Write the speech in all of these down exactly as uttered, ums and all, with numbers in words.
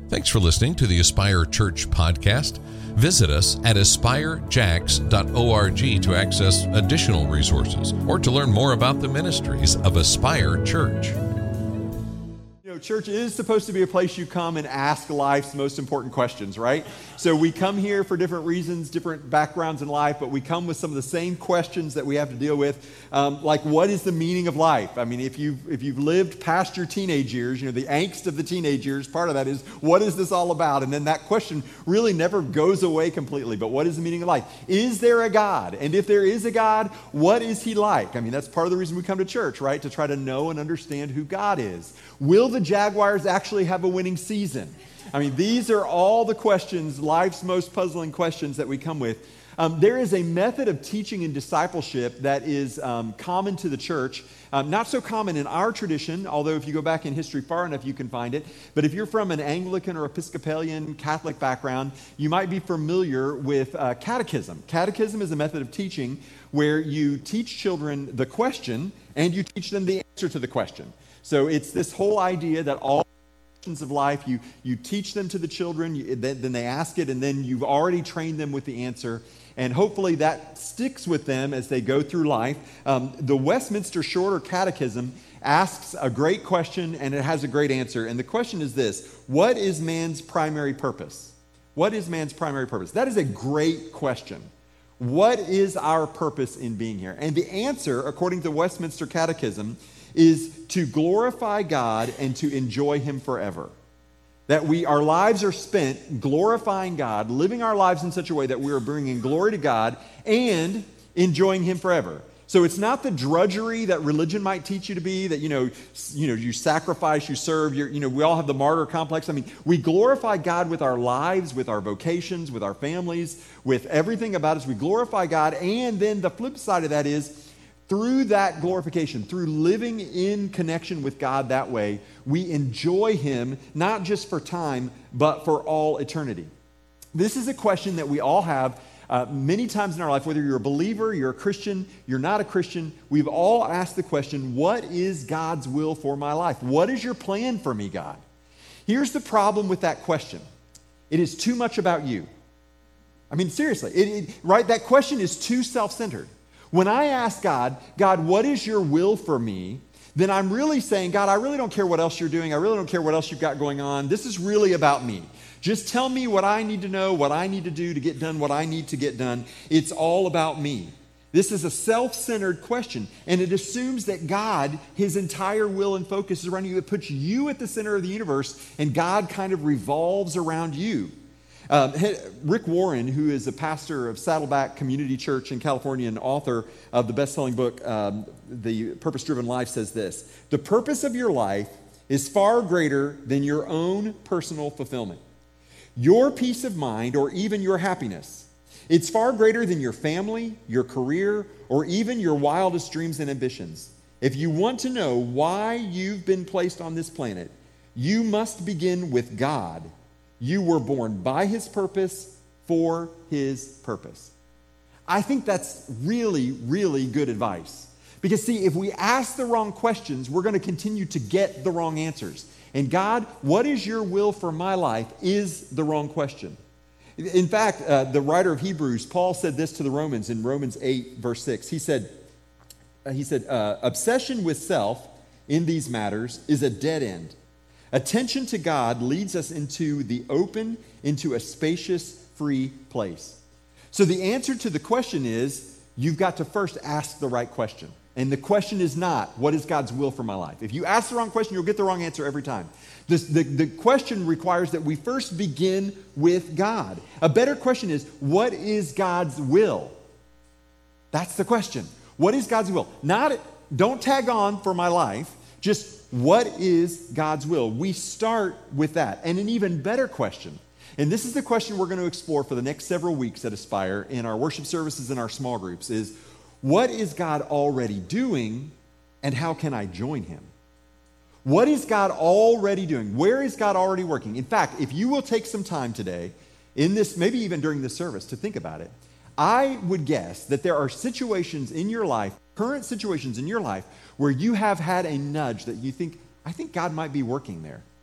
Thanks for listening to the Aspire Church podcast. Visit us at aspire jacks dot org to access additional resources or to learn more about the ministries of Aspire Church. You know, church is supposed to be a place you come and ask life's most important questions, right? So we come here for different reasons, different backgrounds in life, but we come with some of the same questions that we have to deal with, um, like what is the meaning of life? I mean, if you've, if you've lived past your teenage years, you know, the angst of the teenage years, part of that is, what is this all about? And then that question really never goes away completely, but what is the meaning of life? Is there a God? And if there is a God, what is he like? I mean, that's part of the reason we come to church, right? To try to know and understand who God is. Will the Jaguars actually have a winning season? I mean, these are all the questions, life's most puzzling questions that we come with. Um, there is a method of teaching and discipleship that is um, common to the church. Um, not so common in our tradition, although if you go back in history far enough, you can find it. But if you're from an Anglican or Episcopalian Catholic background, you might be familiar with uh, catechism. Catechism is a method of teaching where you teach children the question and you teach them the answer to the question. So it's this whole idea that all questions of life, you, you teach them to the children, you, then, then they ask it, and then you've already trained them with the answer. And hopefully that sticks with them as they go through life. Um, the Westminster Shorter Catechism asks a great question, and it has a great answer. And the question is this: what is man's primary purpose? What is man's primary purpose? That is a great question. What is our purpose in being here? And the answer, according to the Westminster Catechism, is to glorify God and to enjoy him forever. That we, our lives are spent glorifying God, living our lives in such a way that we are bringing glory to God and enjoying him forever. So it's not the drudgery that religion might teach you to be, that, you know, you know, you sacrifice, you serve, you're, you know, we all have the martyr complex. I mean, we glorify God with our lives, with our vocations, with our families, with everything about us. We glorify God, and then the flip side of that is, through that glorification, through living in connection with God that way, we enjoy him, not just for time, but for all eternity. This is a question that we all have uh, many times in our life, whether you're a believer, you're a Christian, you're not a Christian. We've all asked the question, what is God's will for my life? What is your plan for me, God? Here's the problem with that question. It is too much about you. I mean, seriously, it, it, right? That question is too self-centered. When I ask God, God, what is your will for me? Then I'm really saying, God, I really don't care what else you're doing. I really don't care what else you've got going on. This is really about me. Just tell me what I need to know, what I need to do to get done what I need to get done. It's all about me. This is a self-centered question, and it assumes that God, his entire will and focus is around you. It puts you at the center of the universe, and God kind of revolves around you. Um, Rick Warren, who is a pastor of Saddleback Community Church in California and author of the best-selling book, um, The Purpose-Driven Life, says this: the purpose of your life is far greater than your own personal fulfillment, your peace of mind, or even your happiness. It's far greater than your family, your career, or even your wildest dreams and ambitions. If you want to know why you've been placed on this planet, you must begin with God. You were born by his purpose, for his purpose. I think that's really, really good advice. Because see, if we ask the wrong questions, we're going to continue to get the wrong answers. And God, what is your will for my life is the wrong question. In fact, uh, the writer of Hebrews, Paul, said this to the Romans in Romans eight, verse six. He said, uh, he said, uh, obsession with self in these matters is a dead end. Attention to God leads us into the open, into a spacious, free place. So the answer to the question is, you've got to first ask the right question. And the question is not, what is God's will for my life? If you ask the wrong question, you'll get the wrong answer every time. This, the, the question requires that we first begin with God. A better question is, what is God's will? That's the question. What is God's will? Not, don't tag on for my life, just what is God's will? We start with that. And an even better question, and this is the question we're going to explore for the next several weeks at Aspire in our worship services and our small groups, is what is God already doing and how can I join him? What is God already doing? Where is God already working? In fact, if you will take some time today, in this, maybe even during this service, to think about it, I would guess that there are situations in your life, current situations in your life, where you have had a nudge that you think, I think God might be working there.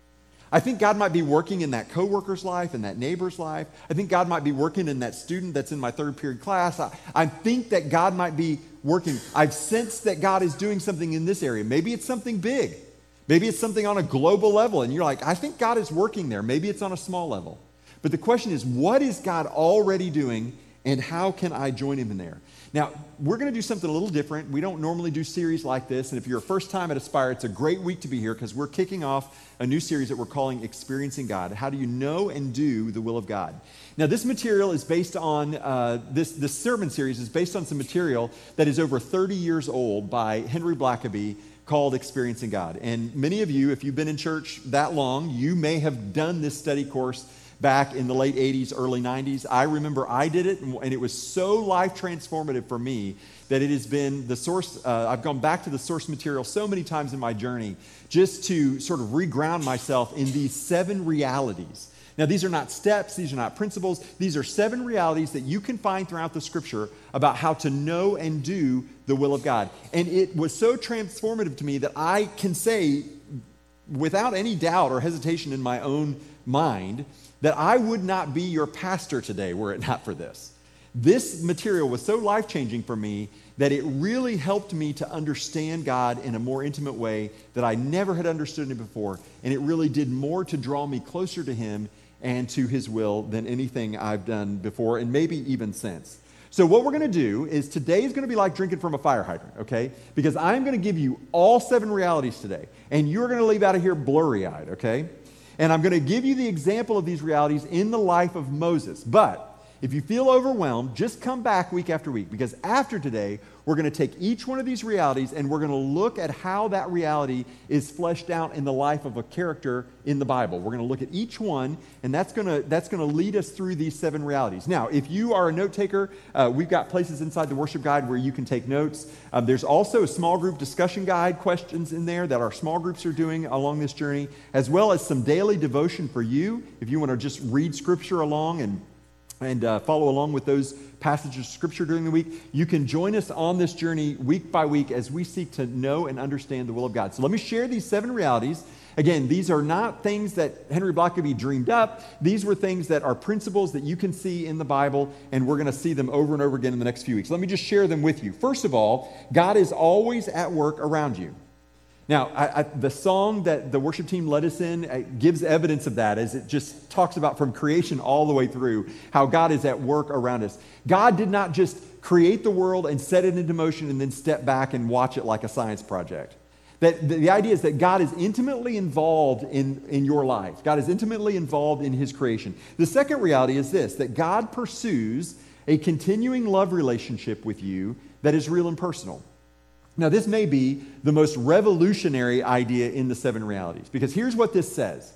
I think God might be working in that coworker's life, in that neighbor's life. I think God might be working in that student that's in my third period class. I, I think that God might be working. I've sensed that God is doing something in this area. Maybe it's something big. Maybe it's something on a global level, and you're like, I think God is working there. Maybe it's on a small level. But the question is, what is God already doing, and how can I join him in there? Now, we're going to do something a little different. We don't normally do series like this, and if you're a first time at Aspire, it's a great week to be here because we're kicking off a new series that we're calling Experiencing God. How do you know and do the will of God? Now, this material is based on, uh, this, this sermon series is based on some material that is over thirty years old by Henry Blackaby, called Experiencing God. And many of you, if you've been in church that long, you may have done this study course back in the late eighties, early nineties. I remember I did it, and it was so life transformative for me that it has been the source. Uh, I've gone back to the source material so many times in my journey just to sort of reground myself in these seven realities. Now, these are not steps, these are not principles, these are seven realities that you can find throughout the scripture about how to know and do the will of God. And it was so transformative to me that I can say, without any doubt or hesitation in my own mind, that I would not be your pastor today were it not for this. This material was so life-changing for me that it really helped me to understand God in a more intimate way that I never had understood him before, and it really did more to draw me closer to him and to his will than anything I've done before, and maybe even since. So what we're going to do is today is going to be like drinking from a fire hydrant, okay? Because I'm going to give you all seven realities today, and you're going to leave out of here blurry-eyed, okay? And I'm going to give you the example of these realities in the life of Moses. But if you feel overwhelmed, just come back week after week, because after today, we're going to take each one of these realities and we're going to look at how that reality is fleshed out in the life of a character in the Bible. We're going to look at each one, and that's going to that's going to lead us through these seven realities. Now, if you are a note taker, uh, we've got places inside the worship guide where you can take notes. Um, there's also a small group discussion guide, questions in there that our small groups are doing along this journey, as well as some daily devotion for you if you want to just read scripture along and and uh, follow along with those passages of scripture during the week. You can join us on this journey week by week as we seek to know and understand the will of God. So let me share these seven realities. Again, these are not things that Henry Blackaby dreamed up. These were things that are principles that you can see in the Bible, and we're going to see them over and over again in the next few weeks. Let me just share them with you. First of all, God is always at work around you. Now, I, I, the song that the worship team led us in uh, gives evidence of that, as it just talks about from creation all the way through how God is at work around us. God did not just create the world and set it into motion and then step back and watch it like a science project. That the, the idea is that God is intimately involved in, in your life. God is intimately involved in his creation. The second reality is this, that God pursues a continuing love relationship with you that is real and personal. Now, this may be the most revolutionary idea in the seven realities, because here's what this says.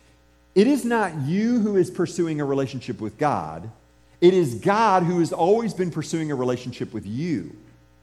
It is not you who is pursuing a relationship with God. It is God who has always been pursuing a relationship with you.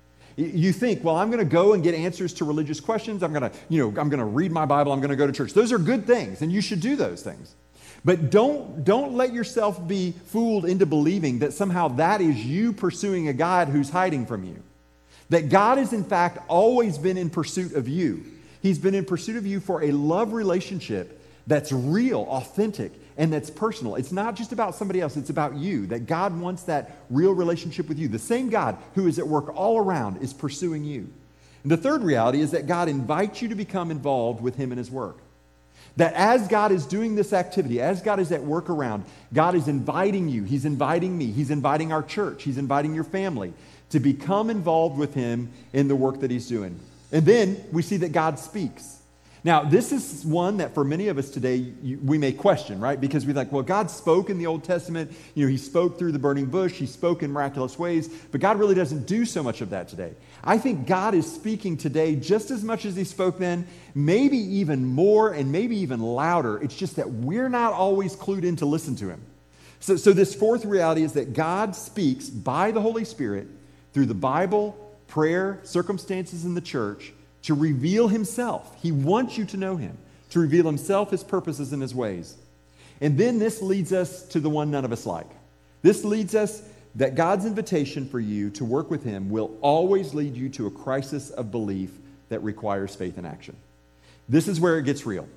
You think, well, I'm going to go and get answers to religious questions. I'm going to, you know, I'm going to read my Bible. I'm going to go to church. Those are good things, and you should do those things. But don't, don't let yourself be fooled into believing that somehow that is you pursuing a God who's hiding from you. That God has, in fact, always been in pursuit of you. He's been in pursuit of you for a love relationship that's real, authentic, and that's personal. It's not just about somebody else, it's about you. That God wants that real relationship with you. The same God who is at work all around is pursuing you. And the third reality is that God invites you to become involved with him in his work. That as God is doing this activity, as God is at work around, God is inviting you. He's inviting me. He's inviting our church. He's inviting your family to become involved with him in the work that he's doing. And then we see that God speaks. Now, this is one that for many of us today, you, we may question, right? Because we think, well, God spoke in the Old Testament. You know, he spoke through the burning bush. He spoke in miraculous ways. But God really doesn't do so much of that today. I think God is speaking today just as much as he spoke then, maybe even more and maybe even louder. It's just that we're not always clued in to listen to him. So, so this fourth reality is that God speaks by the Holy Spirit through the Bible, prayer, circumstances in the church, to reveal himself. He wants you to know him, to reveal himself, his purposes, and his ways. And then this leads us to the one none of us like. This leads us that God's invitation for you to work with him will always lead you to a crisis of belief that requires faith and action. This is where it gets real.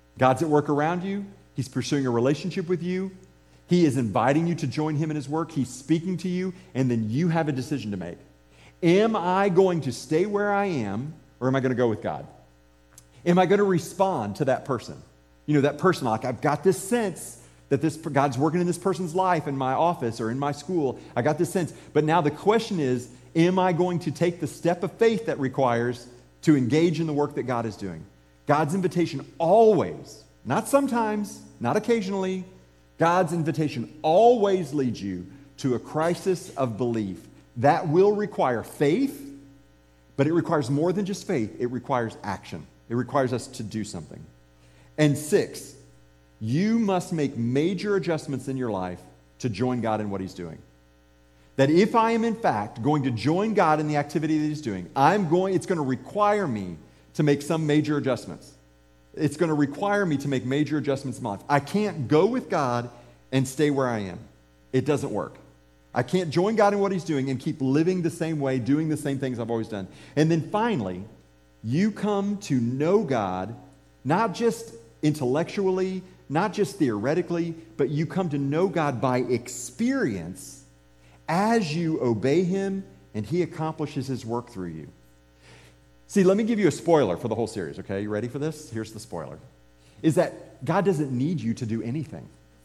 God's at work around you. He's pursuing a relationship with you. He is inviting you to join him in his work. He's speaking to you, and then you have a decision to make. Am I going to stay where I am, or am I going to go with God? Am I going to respond to that person? You know, that person, like, I've got this sense that this God's working in this person's life in my office or in my school. I got this sense. But now the question is, am I going to take the step of faith that requires to engage in the work that God is doing? God's invitation always, not sometimes, not occasionally, God's invitation always leads you to a crisis of belief. That will require faith, but it requires more than just faith. It requires action. It requires us to do something. And six, you must make major adjustments in your life to join God in what he's doing. That if I am in fact going to join God in the activity that he's doing, I'm going, it's going to require me to make some major adjustments. It's going to require me to make major adjustments in my life. I can't go with God and stay where I am. It doesn't work. I can't join God in what he's doing and keep living the same way, doing the same things I've always done. And then finally, you come to know God, not just intellectually, not just theoretically, but you come to know God by experience as you obey him and he accomplishes his work through you. See, let me give you a spoiler for the whole series, okay? You ready for this? Here's the spoiler. Is that God doesn't need you to do anything.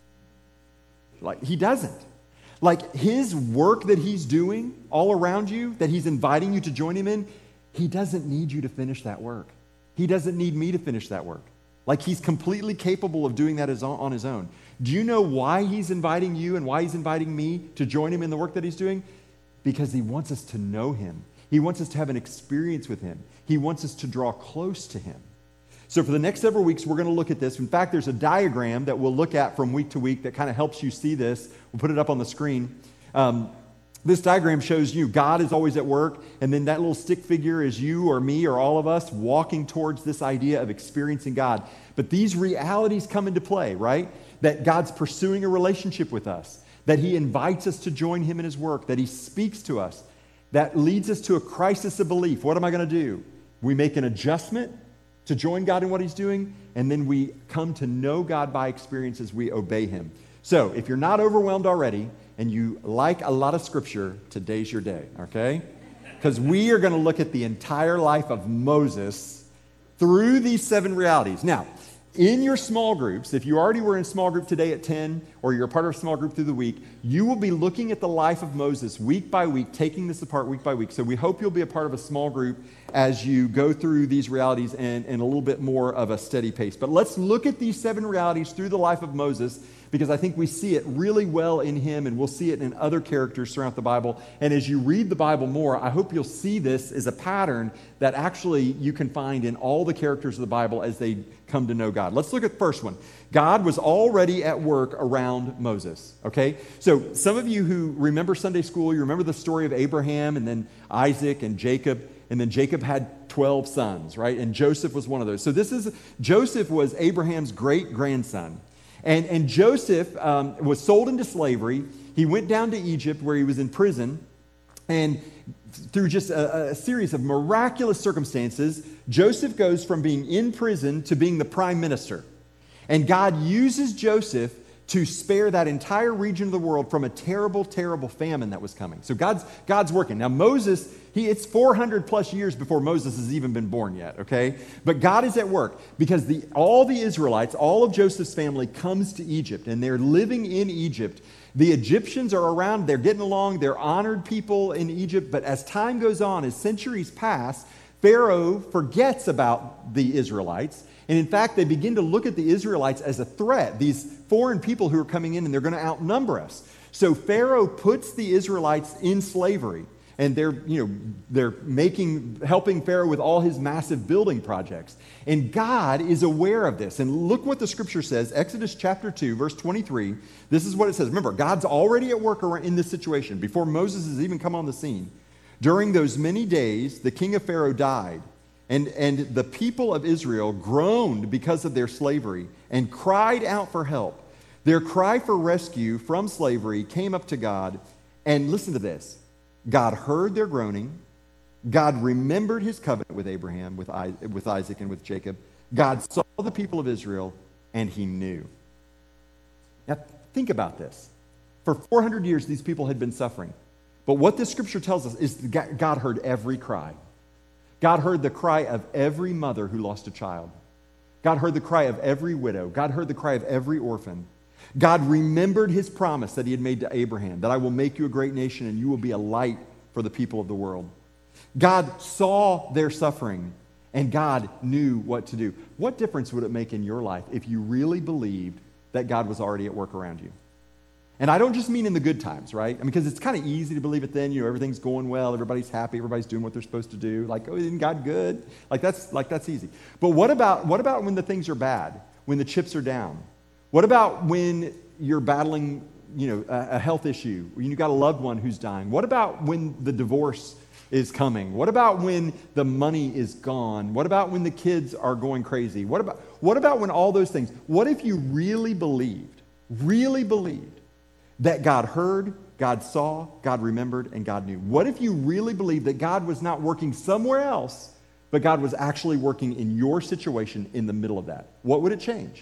Like, he doesn't. Like, his work that he's doing all around you, that he's inviting you to join him in, he doesn't need you to finish that work. He doesn't need me to finish that work. Like, he's completely capable of doing that on his own. Do you know why he's inviting you and why he's inviting me to join him in the work that he's doing? Because he wants us to know him. He wants us to have an experience with him. He wants us to draw close to him. So for the next several weeks, we're going to look at this. In fact, there's a diagram that we'll look at from week to week that kind of helps you see this. We'll put it up on the screen. Um, this diagram shows you God is always at work, and then that little stick figure is you or me or all of us walking towards this idea of experiencing God. But these realities come into play, right? That God's pursuing a relationship with us, that he invites us to join him in his work, that he speaks to us. That leads us to a crisis of belief. What am I going to do? We make an adjustment to join God in what he's doing, and then we come to know God by experience as we obey him. So if you're not overwhelmed already and you like a lot of scripture, today's your day, okay? Because we are going to look at the entire life of Moses through these seven realities. Now, in your small groups, if you already were in small group today at ten, or you're a part of a small group through the week, you will be looking at the life of Moses week by week, taking this apart week by week. So we hope you'll be a part of a small group as you go through these realities and, and a little bit more of a steady pace. But let's look at these seven realities through the life of Moses, because I think we see it really well in him, and we'll see it in other characters throughout the Bible. And as you read the Bible more, I hope you'll see this as a pattern that actually you can find in all the characters of the Bible as they come to know God. Let's look at the first one. God was already at work around Moses, okay? So some of you who remember Sunday school, you remember the story of Abraham and then Isaac and Jacob, and then Jacob had twelve sons, right? And Joseph was one of those. So this is, Joseph was Abraham's great-grandson. And, and Joseph um, was sold into slavery. He went down to Egypt where he was in prison. And through just a, a series of miraculous circumstances, Joseph goes from being in prison to being the prime minister. And God uses Joseph to spare that entire region of the world from a terrible, terrible famine that was coming. So God's, God's working. Now Moses, he, it's four hundred plus years before Moses has even been born yet, okay? But God is at work because the, all the Israelites, all of Joseph's family comes to Egypt, and they're living in Egypt. The Egyptians are around, they're getting along, they're honored people in Egypt, but as time goes on, as centuries pass, Pharaoh forgets about the Israelites. And in fact, they begin to look at the Israelites as a threat, these foreign people who are coming in, and they're going to outnumber us. So Pharaoh puts the Israelites in slavery, and they're, you know, they're making, helping Pharaoh with all his massive building projects. And God is aware of this. And look what the scripture says, Exodus chapter two, verse twenty-three. This is what it says. Remember, God's already at work in this situation before Moses has even come on the scene. During those many days, the king of Pharaoh died. And, and the people of Israel groaned because of their slavery and cried out for help. Their cry for rescue from slavery came up to God. And listen to this. God heard their groaning. God remembered his covenant with Abraham, with, with Isaac, and with Jacob. God saw all the people of Israel, and he knew. Now, think about this. For four hundred years, these people had been suffering. But what this scripture tells us is that God heard every cry. God heard the cry of every mother who lost a child. God heard the cry of every widow. God heard the cry of every orphan. God remembered his promise that he had made to Abraham, that I will make you a great nation and you will be a light for the people of the world. God saw their suffering, and God knew what to do. What difference would it make in your life if you really believed that God was already at work around you? And I don't just mean in the good times, right? I mean, because it's kind of easy to believe it then. You know, everything's going well, everybody's happy, everybody's doing what they're supposed to do. Like, oh, isn't God good? Like that's like that's easy. But what about what about when the things are bad? When the chips are down? What about when you're battling, you know, a, a health issue? When you've got a loved one who's dying? What about when the divorce is coming? What about when the money is gone? What about when the kids are going crazy? What about what about when all those things? What if you really believed, really believed that God heard, God saw, God remembered, and God knew? What if you really believed that God was not working somewhere else, but God was actually working in your situation in the middle of that? What would it change?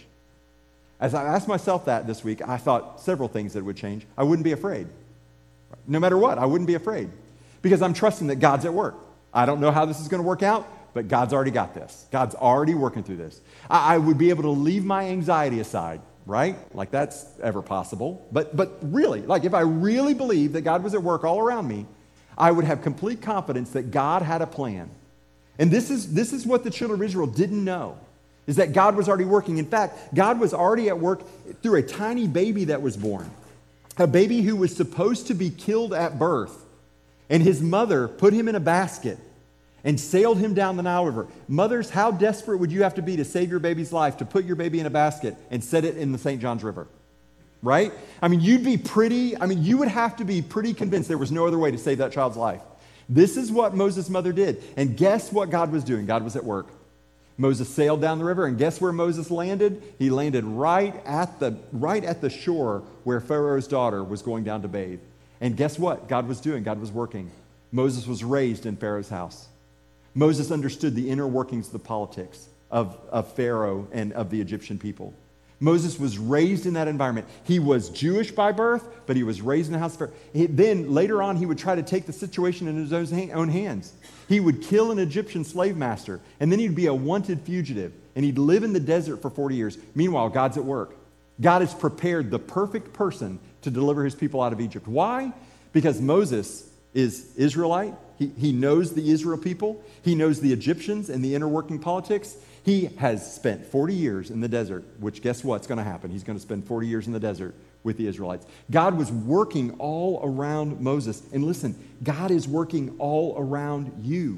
As I asked myself that this week, I thought several things that would change. I wouldn't be afraid. No matter what, I wouldn't be afraid. Because I'm trusting that God's at work. I don't know how this is going to work out, but God's already got this. God's already working through this. I, I would be able to leave my anxiety aside. Right? Like that's ever possible. But but really, like if I really believed that God was at work all around me, I would have complete confidence that God had a plan. And this is this is what the children of Israel didn't know, is that God was already working. In fact, God was already at work through a tiny baby that was born, a baby who was supposed to be killed at birth. And his mother put him in a basket and sailed him down the Nile River. Mothers, how desperate would you have to be to save your baby's life, to put your baby in a basket and set it in the Saint Johns River? Right? I mean, you'd be pretty, I mean, you would have to be pretty convinced there was no other way to save that child's life. This is what Moses' mother did. And guess what God was doing? God was at work. Moses sailed down the river, and guess where Moses landed? He landed right at the, right at the shore where Pharaoh's daughter was going down to bathe. And guess what God was doing? God was working. Moses was raised in Pharaoh's house. Moses understood the inner workings of the politics of, of Pharaoh and of the Egyptian people. Moses was raised in that environment. He was Jewish by birth, but he was raised in the house of Pharaoh. He, then, later on, he would try to take the situation in his own, own hands. He would kill an Egyptian slave master, and then he'd be a wanted fugitive, and he'd live in the desert for forty years. Meanwhile, God's at work. God has prepared the perfect person to deliver his people out of Egypt. Why? Because Moses is Israelite. He, he knows the Israel people. He knows the Egyptians and the inner working politics. He has spent forty years in the desert, which guess what's going to happen? He's going to spend forty years in the desert with the Israelites. God was working all around Moses. And listen, God is working all around you.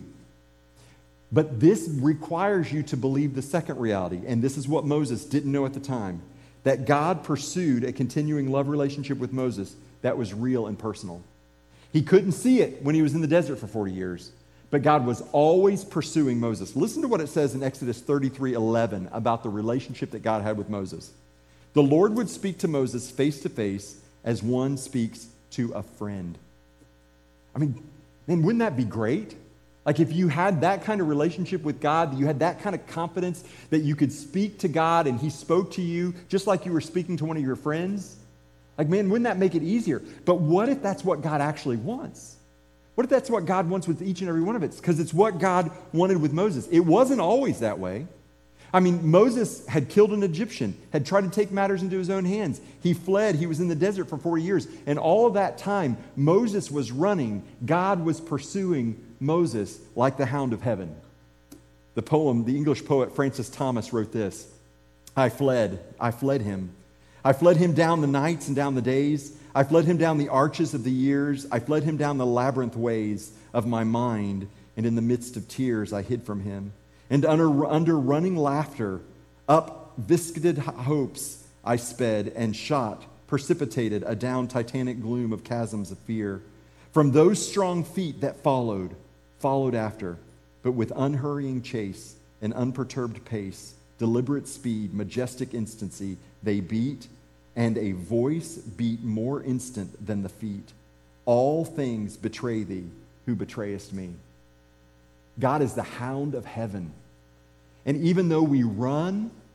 But this requires you to believe the second reality, and this is what Moses didn't know at the time, that God pursued a continuing love relationship with Moses that was real and personal. He couldn't see it when he was in the desert for forty years, but God was always pursuing Moses. Listen to what it says in Exodus thirty-three eleven about the relationship that God had with Moses. The Lord would speak to Moses face to face as one speaks to a friend. I mean, man, wouldn't that be great? Like if you had that kind of relationship with God, you had that kind of confidence that you could speak to God and he spoke to you just like you were speaking to one of your friends. Like, man, wouldn't that make it easier? But what if that's what God actually wants? What if that's what God wants with each and every one of us? Because it's what God wanted with Moses. It wasn't always that way. I mean, Moses had killed an Egyptian, had tried to take matters into his own hands. He fled. He was in the desert for forty years. And all of that time, Moses was running. God was pursuing Moses like the hound of heaven. The poem, the English poet Francis Thomas wrote this: I fled, I fled him. I fled him down the nights and down the days. I fled him down the arches of the years. I fled him down the labyrinth ways of my mind. And in the midst of tears, I hid from him. And under, under running laughter, up viscid hopes, I sped and shot, precipitated adown titanic gloom of chasms of fear. From those strong feet that followed, followed after, but with unhurrying chase and unperturbed pace, deliberate speed, majestic instancy, they beat, and a voice beat more instant than the feet. All things betray thee, who betrayest me. God is the hound of heaven. And even though we run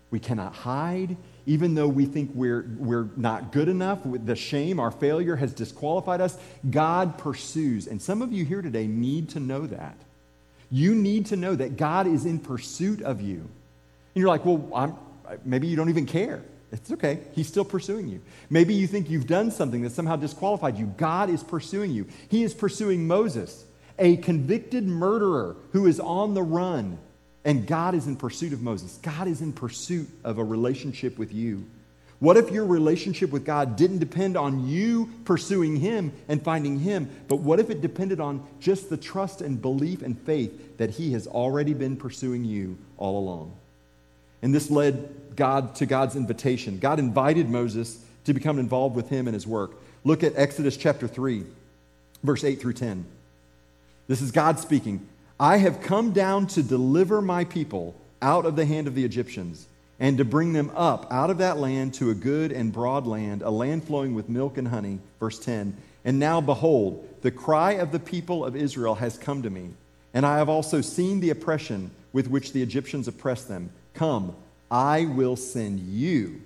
We cannot hide. Even though we think we're, we're not good enough, with the shame, our failure has disqualified us, God pursues. And some of you here today need to know that. You need to know that God is in pursuit of you. And you're like, well, I'm, maybe you don't even care. It's okay. He's still pursuing you. Maybe you think you've done something that somehow disqualified you. God is pursuing you. He is pursuing Moses, a convicted murderer who is on the run. And God is in pursuit of Moses. God is in pursuit of a relationship with you. What if your relationship with God didn't depend on you pursuing Him and finding Him, but what if it depended on just the trust and belief and faith that He has already been pursuing you all along? And this led God to God's invitation. God invited Moses to become involved with Him in His work. Look at Exodus chapter three, verse eight through ten. This is God speaking. I have come down to deliver my people out of the hand of the Egyptians and to bring them up out of that land to a good and broad land, a land flowing with milk and honey. Verse ten, and now behold, the cry of the people of Israel has come to me, and I have also seen the oppression with which the Egyptians oppress them. Come, I will send you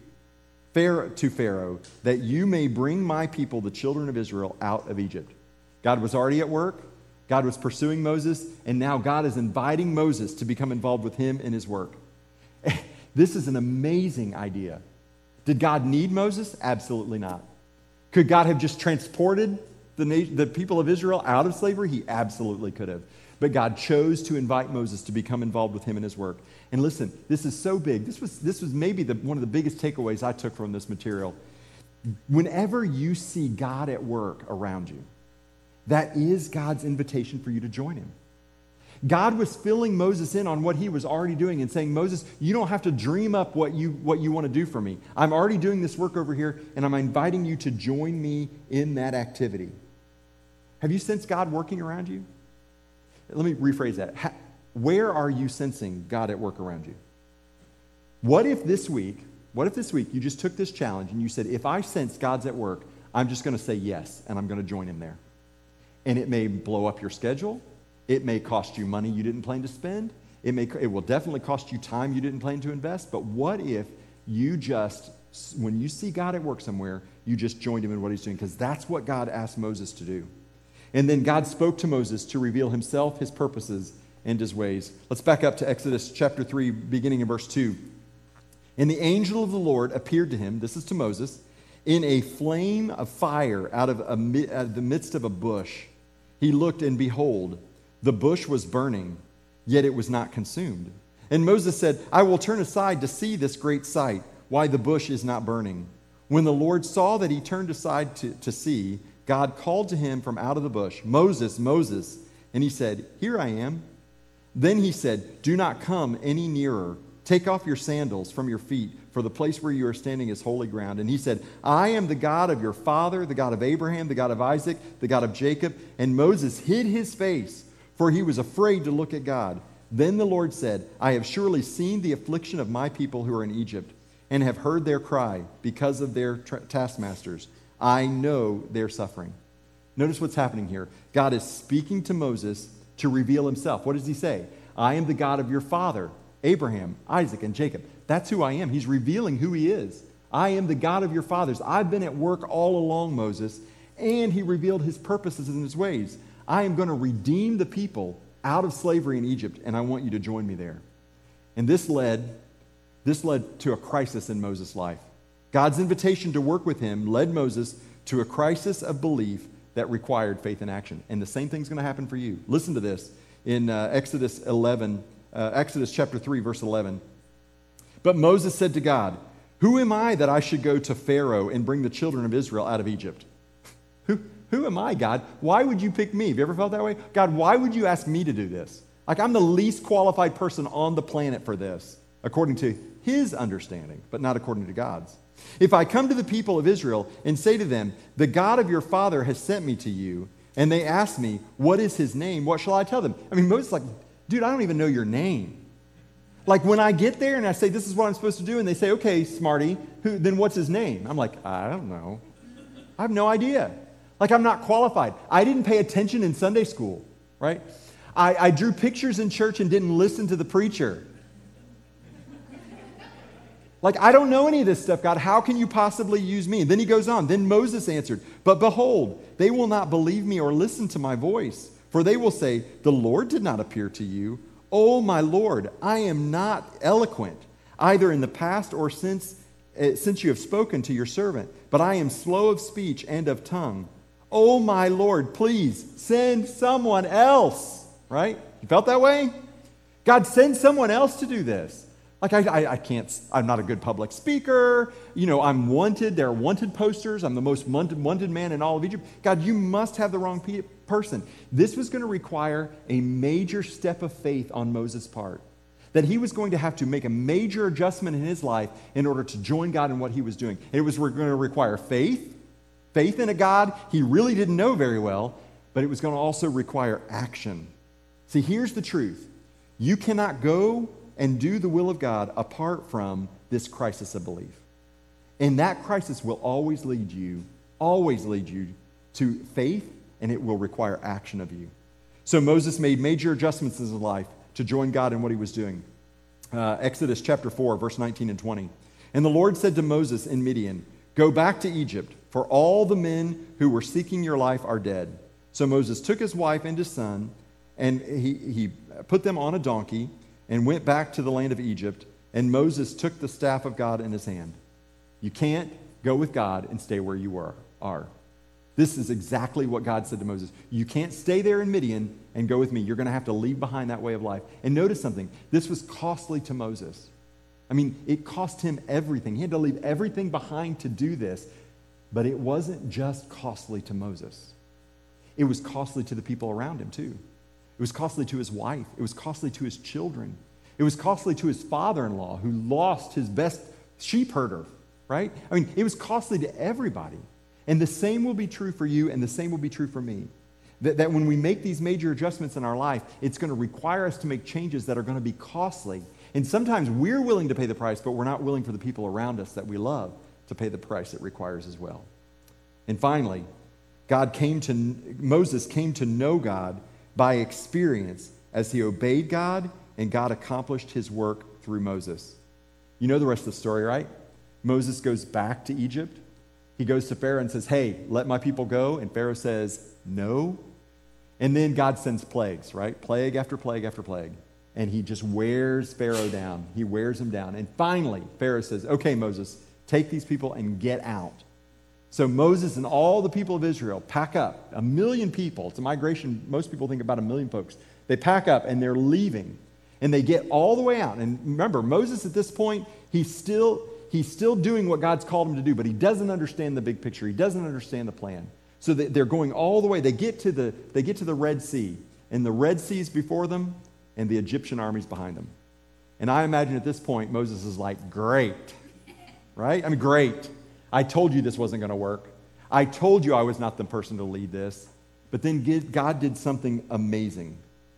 to Pharaoh, that you may bring my people, the children of Israel, out of Egypt. God was already at work. God was pursuing Moses, and now God is inviting Moses to become involved with him in his work. This is an amazing idea. Did God need Moses? Absolutely not. Could God have just transported the, na- the people of Israel out of slavery? He absolutely could have. But God chose to invite Moses to become involved with him in his work. And listen, this is so big. This was, this was maybe the, one of the biggest takeaways I took from this material. Whenever you see God at work around you, that is God's invitation for you to join him. God was filling Moses in on what he was already doing and saying, Moses, you don't have to dream up what you, what you want to do for me. I'm already doing this work over here, and I'm inviting you to join me in that activity. Have you sensed God working around you? Let me rephrase that. How, where are you sensing God at work around you? What if this week, what if this week you just took this challenge and you said, if I sense God's at work, I'm just going to say yes, and I'm going to join him there. And it may blow up your schedule. It may cost you money you didn't plan to spend. It may, it will definitely cost you time you didn't plan to invest. But what if you just, when you see God at work somewhere, you just joined him in what he's doing? Because that's what God asked Moses to do. And then God spoke to Moses to reveal himself, his purposes, and his ways. Let's back up to Exodus chapter three, beginning in verse two. And the angel of the Lord appeared to him, this is to Moses, in a flame of fire out of, a, out of the midst of a bush. He looked, and behold, the bush was burning, yet it was not consumed. And Moses said, I will turn aside to see this great sight, why the bush is not burning. When the Lord saw that he turned aside to, to see, God called to him from out of the bush, Moses, Moses. And he said, here I am. Then he said, do not come any nearer. Take off your sandals from your feet, for the place where you are standing is holy ground. And he said, I am the God of your father, the God of Abraham, the God of Isaac, the God of Jacob. And Moses hid his face, for he was afraid to look at God. Then the Lord said, I have surely seen the affliction of my people who are in Egypt, and have heard their cry because of their tra- taskmasters. I know their suffering. Notice what's happening here. God is speaking to Moses to reveal himself. What does he say? I am the God of your father, Abraham, Isaac, and Jacob. That's who I am. He's revealing who he is. I am the God of your fathers. I've been at work all along, Moses. And he revealed his purposes and his ways. I am going to redeem the people out of slavery in Egypt, and I want you to join me there. And this led, this led to a crisis in Moses' life. God's invitation to work with him led Moses to a crisis of belief that required faith in action. And the same thing's going to happen for you. Listen to this in uh, Exodus eleven, uh, Exodus chapter three, verse eleven. But Moses said to God, who am I that I should go to Pharaoh and bring the children of Israel out of Egypt? Who, who am I, God? Why would you pick me? Have you ever felt that way? God, why would you ask me to do this? Like, I'm the least qualified person on the planet for this, according to his understanding, but not according to God's. If I come to the people of Israel and say to them, the God of your father has sent me to you, and they ask me, what is his name? What shall I tell them? I mean, Moses is like, dude, I don't even know your name. Like, when I get there and I say, this is what I'm supposed to do, and they say, okay, smarty, who, then what's his name? I'm like, I don't know. I have no idea. Like, I'm not qualified. I didn't pay attention in Sunday school, right? I, I drew pictures in church and didn't listen to the preacher. Like, I don't know any of this stuff, God. How can you possibly use me? And then he goes on. Then Moses answered, but behold, they will not believe me or listen to my voice. For they will say, the Lord did not appear to you. Oh, my Lord, I am not eloquent, either in the past or since, uh, since you have spoken to your servant. But I am slow of speech and of tongue. Oh, my Lord, please send someone else. Right? You felt that way? God, send someone else to do this. Like, I, I, I can't, I'm not a good public speaker. You know, I'm wanted. There are wanted posters. I'm the most wanted, wanted man in all of Egypt. God, you must have the wrong pe- person. This was going to require a major step of faith on Moses' part. That he was going to have to make a major adjustment in his life in order to join God in what he was doing. It was going to require faith, faith in a God he really didn't know very well, but it was going to also require action. See, here's the truth. You cannot go and do the will of God apart from this crisis of belief. And that crisis will always lead you, always lead you to faith, and it will require action of you. So Moses made major adjustments in his life to join God in what he was doing. Uh, Exodus chapter four, verse nineteen and twenty. And the Lord said to Moses in Midian, go back to Egypt, for all the men who were seeking your life are dead. So Moses took his wife and his son, and he, he put them on a donkey, and went back to the land of Egypt, and Moses took the staff of God in his hand. You can't go with God and stay where you were, are. This is exactly what God said to Moses. You can't stay there in Midian and go with me. You're going to have to leave behind that way of life. And notice something. This was costly to Moses. I mean, it cost him everything. He had to leave everything behind to do this. But it wasn't just costly to Moses. It was costly to the people around him, too. It was costly to his wife. It was costly to his children. It was costly to his father-in-law who lost his best sheep herder, right? I mean, it was costly to everybody. And the same will be true for you, and the same will be true for me. That, that when we make these major adjustments in our life, it's going to require us to make changes that are going to be costly. And sometimes we're willing to pay the price, but we're not willing for the people around us that we love to pay the price it requires as well. And finally, God came to, Moses came to know God by experience as he obeyed God, and God accomplished his work through Moses. You know the rest of the story, right? Moses goes back to Egypt. He goes to Pharaoh and says, hey, let my people go. And Pharaoh says, no. And then God sends plagues, right? Plague after plague after plague. And he just wears Pharaoh down. He wears him down. And finally, Pharaoh says, okay, Moses, take these people and get out. So Moses and all the people of Israel pack up, a million people. It's a migration. Most people think about a million folks. They pack up and they're leaving. And they get all the way out. And remember, Moses at this point, he's still, he's still doing what God's called him to do, but he doesn't understand the big picture. He doesn't understand the plan. So they're going all the way. They get to the, they get to the Red Sea. And the Red Sea is before them, and the Egyptian army's behind them. And I imagine at this point, Moses is like, great. Right? I mean, great. I told you this wasn't going to work. I told you I was not the person to lead this. But then God did something amazing.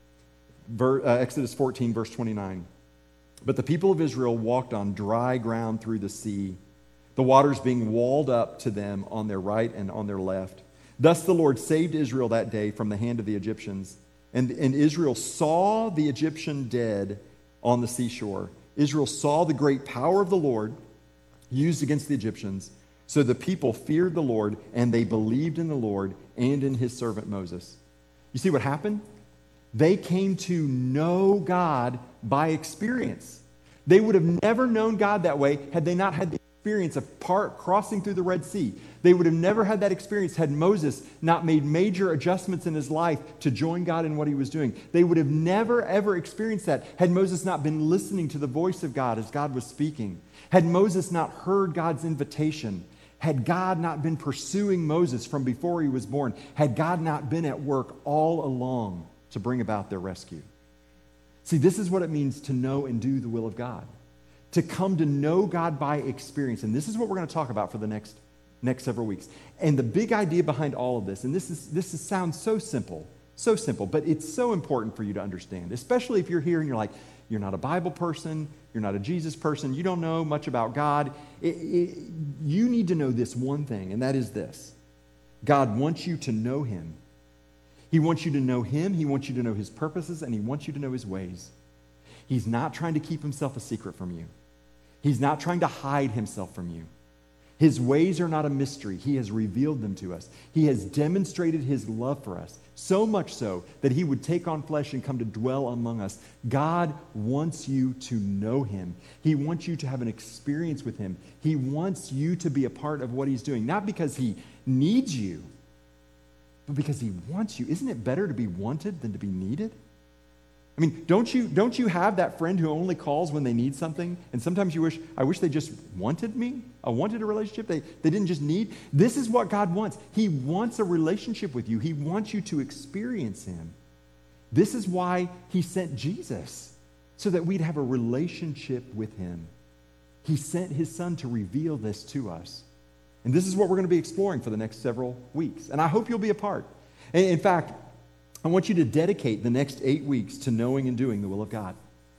Ver, uh, Exodus fourteen, verse twenty-nine. But the people of Israel walked on dry ground through the sea, the waters being walled up to them on their right and on their left. Thus the Lord saved Israel that day from the hand of the Egyptians. And, and Israel saw the Egyptian dead on the seashore. Israel saw the great power of the Lord used against the Egyptians. So the people feared the Lord, and they believed in the Lord and in his servant Moses. You see what happened? They came to know God by experience. They would have never known God that way had they not had the experience of part crossing through the Red Sea. They would have never had that experience had Moses not made major adjustments in his life to join God in what he was doing. They would have never, ever experienced that had Moses not been listening to the voice of God as God was speaking. Had Moses not heard God's invitation. Had God not been pursuing Moses from before he was born. Had God not been at work all along to bring about their rescue. See, this is what it means to know and do the will of God. To come to know God by experience. And this is what we're going to talk about for the next, next several weeks. And the big idea behind all of this, and this is this is, sounds so simple, so simple, but it's so important for you to understand, especially if you're here and you're like, you're not a Bible person, you're not a Jesus person, you don't know much about God. It, it, you need to know this one thing, and that is this. God wants you to know him. He wants you to know him, he wants you to know his purposes, and he wants you to know his ways. He's not trying to keep himself a secret from you. He's not trying to hide himself from you. His ways are not a mystery. He has revealed them to us. He has demonstrated his love for us, so much so that he would take on flesh and come to dwell among us. God wants you to know him. He wants you to have an experience with him. He wants you to be a part of what he's doing, not because he needs you, but because he wants you. Isn't it better to be wanted than to be needed? I mean, don't you, don't you have that friend who only calls when they need something? And sometimes you wish, I wish they just wanted me. I wanted a relationship. They, they didn't just need. This is what God wants. He wants a relationship with you. He wants you to experience him. This is why he sent Jesus, so that we'd have a relationship with him. He sent his son to reveal this to us. And this is what we're going to be exploring for the next several weeks. And I hope you'll be a part. In fact, I want you to dedicate the next eight weeks to knowing and doing the will of God.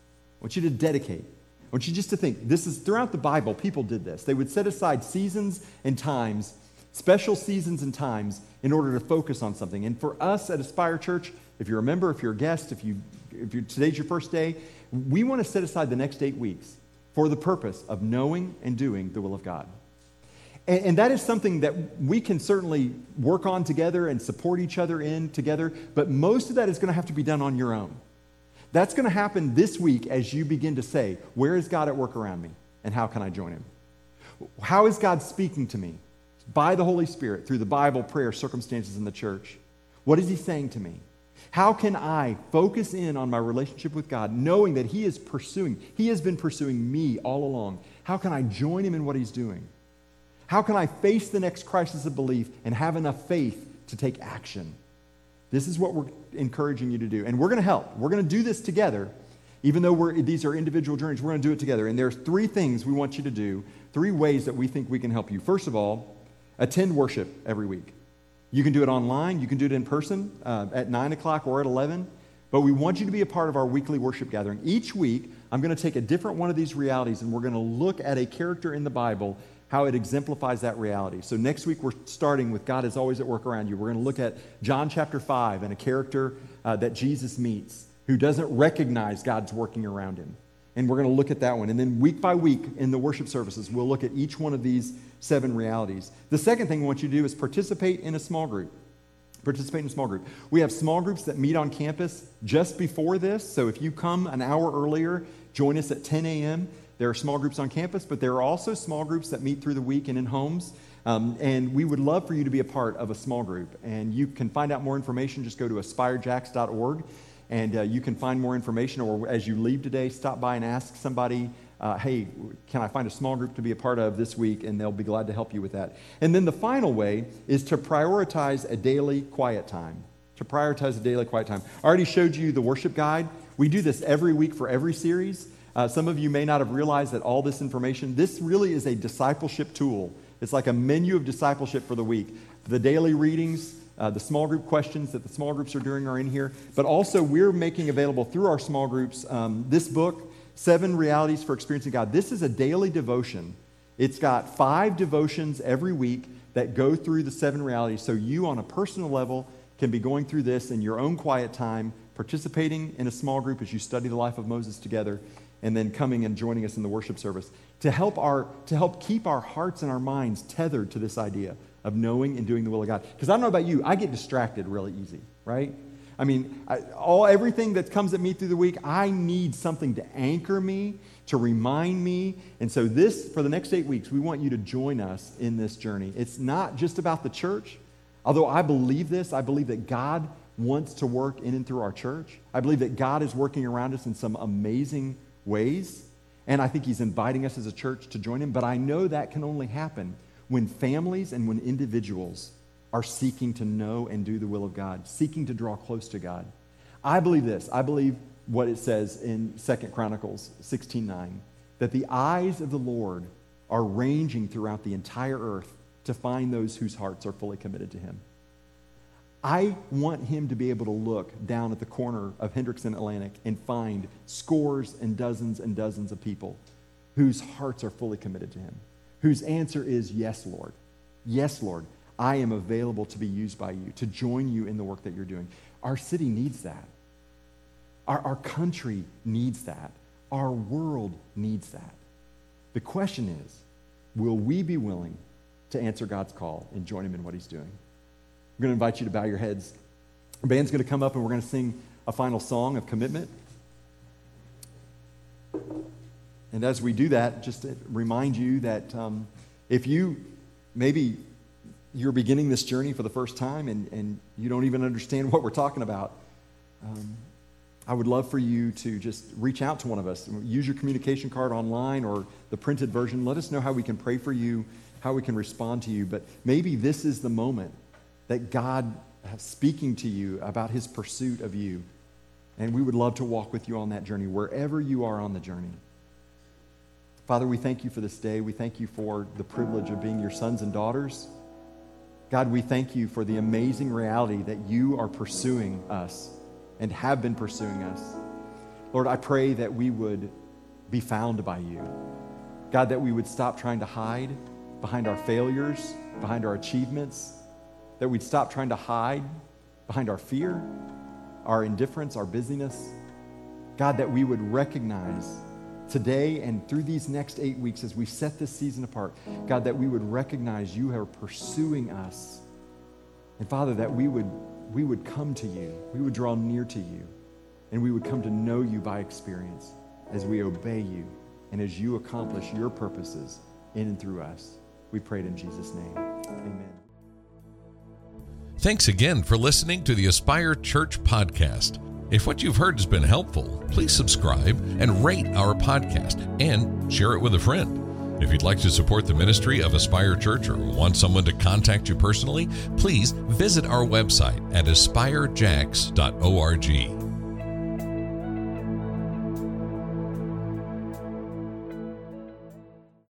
I want you to dedicate. I want you just to think, this is throughout the Bible, people did this. They would set aside seasons and times, special seasons and times, in order to focus on something. And for us at Aspire Church, if you're a member, if you're a guest, if you, if you're, today's your first day, we want to set aside the next eight weeks for the purpose of knowing and doing the will of God. And, and that is something that we can certainly work on together and support each other in together, but most of that is going to have to be done on your own. That's going to happen this week as you begin to say, where is God at work around me, and how can I join him? How is God speaking to me? By the Holy Spirit, through the Bible, prayer, circumstances in the church. What is he saying to me? How can I focus in on my relationship with God, knowing that he is pursuing, he has been pursuing me all along? How can I join him in what he's doing? How can I face the next crisis of belief and have enough faith to take action? This is what we're encouraging you to do. And we're going to help. We're going to do this together. Even though we're, these are individual journeys, we're going to do it together. And there's three things we want you to do, three ways that we think we can help you. First of all, attend worship every week. You can do it online. You can do it in person uh, at nine o'clock or at eleven. But we want you to be a part of our weekly worship gathering. Each week, I'm going to take a different one of these realities, and we're going to look at a character in the Bible, how it exemplifies that reality. So next week, we're starting with God is always at work around you. We're going to look at John chapter five and a character uh, that Jesus meets who doesn't recognize God's working around him. And we're going to look at that one. And then week by week in the worship services, we'll look at each one of these seven realities. The second thing we want you to do is participate in a small group. Participate in a small group. We have small groups that meet on campus just before this. So if you come an hour earlier, join us at ten a.m. There are small groups on campus, but there are also small groups that meet through the week and in homes. Um, and we would love for you to be a part of a small group. And you can find out more information. Just go to aspire jacks dot org, and uh, you can find more information. Or as you leave today, stop by and ask somebody, uh, hey, can I find a small group to be a part of this week? And they'll be glad to help you with that. And then the final way is to prioritize a daily quiet time. To prioritize a daily quiet time. I already showed you the worship guide. We do this every week for every series. Uh, some of you may not have realized that all this information, this really is a discipleship tool. It's like a menu of discipleship for the week. The daily readings, uh, the small group questions that the small groups are doing are in here. But also we're making available through our small groups um, this book, Seven Realities for Experiencing God. This is a daily devotion. It's got five devotions every week that go through the seven realities. So you on a personal level can be going through this in your own quiet time, participating in a small group as you study the life of Moses together, and then coming and joining us in the worship service to help our to help keep our hearts and our minds tethered to this idea of knowing and doing the will of God. Because I don't know about you, I get distracted really easy, right? I mean, I, all everything that comes at me through the week, I need something to anchor me, to remind me. And so this, for the next eight weeks, we want you to join us in this journey. It's not just about the church. Although I believe this, I believe that God wants to work in and through our church. I believe that God is working around us in some amazing ways, and I think he's inviting us as a church to join him, but I know that can only happen when families and when individuals are seeking to know and do the will of God, seeking to draw close to God. I believe this. I believe what it says in Second Chronicles sixteen nine, that the eyes of the Lord are ranging throughout the entire earth to find those whose hearts are fully committed to him. I want him to be able to look down at the corner of Hendrickson Atlantic and find scores and dozens and dozens of people whose hearts are fully committed to him, whose answer is, yes, Lord. Yes, Lord, I am available to be used by you, to join you in the work that you're doing. Our city needs that. Our, our country needs that. Our world needs that. The question is, will we be willing to answer God's call and join him in what he's doing? I'm going to invite you to bow your heads. The band's going to come up and we're going to sing a final song of commitment. And as we do that, just to remind you that um, if you, maybe you're beginning this journey for the first time and, and you don't even understand what we're talking about, um, I would love for you to just reach out to one of us. Use your communication card online or the printed version. Let us know how we can pray for you, how we can respond to you. But maybe this is the moment that God is speaking to you about his pursuit of you. And we would love to walk with you on that journey, wherever you are on the journey. Father, we thank you for this day. We thank you for the privilege of being your sons and daughters. God, we thank you for the amazing reality that you are pursuing us and have been pursuing us. Lord, I pray that we would be found by you. God, that we would stop trying to hide behind our failures, behind our achievements, that we'd stop trying to hide behind our fear, our indifference, our busyness. God, that we would recognize today and through these next eight weeks as we set this season apart, God, that we would recognize you are pursuing us. And Father, that we would we would come to you, we would draw near to you, and we would come to know you by experience as we obey you and as you accomplish your purposes in and through us. We pray it in Jesus' name. Amen. Thanks again for listening to the Aspire Church podcast. If what you've heard has been helpful, please subscribe and rate our podcast and share it with a friend. If you'd like to support the ministry of Aspire Church or want someone to contact you personally, please visit our website at aspire jacks dot org.